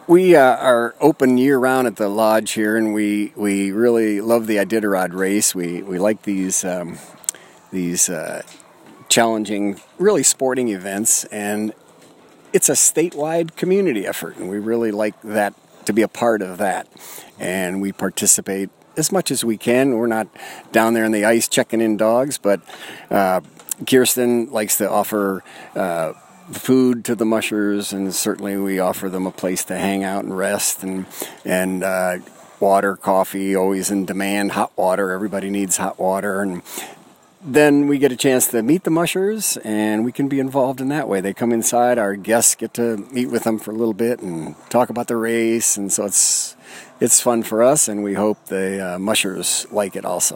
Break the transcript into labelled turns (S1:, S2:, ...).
S1: We are open year-round at the lodge here, and we really love the Iditarod race. We like these challenging, really sporting events, and it's a statewide community effort, and we really like that, to be a part of that. And we participate as much as we can. We're not down there on the ice checking in dogs, but Kirsten likes to offer food to the mushers, and certainly we offer them a place to hang out and rest, and water, coffee, always in demand, hot water. Everybody needs hot water, and then we get a chance to meet the mushers, and we can be involved in that way. They come inside, our guests get to meet with them for a little bit and talk about the race, and so it's fun for us, and we hope the mushers like it also.